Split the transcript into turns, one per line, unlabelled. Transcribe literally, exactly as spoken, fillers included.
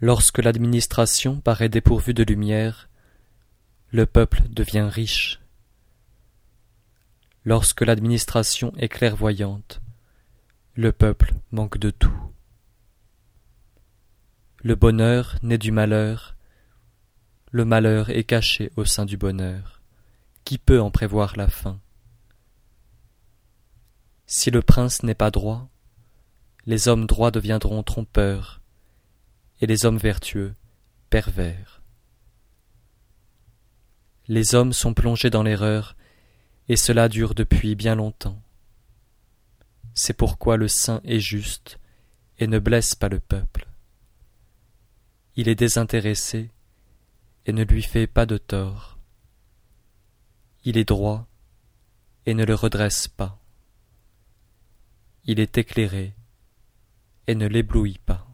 Lorsque l'administration paraît dépourvue de lumière, le peuple devient riche. Lorsque l'administration est clairvoyante, le peuple manque de tout. Le bonheur naît du malheur, le malheur est caché au sein du bonheur. Qui peut en prévoir la fin? Si le prince n'est pas droit, les hommes droits deviendront trompeurs, et les hommes vertueux pervers. Les hommes sont plongés dans l'erreur, et cela dure depuis bien longtemps. C'est pourquoi le saint est juste et ne blesse pas le peuple. Il est désintéressé et ne lui fait pas de tort. Il est droit et ne le redresse pas. Il est éclairé et ne l'éblouit pas.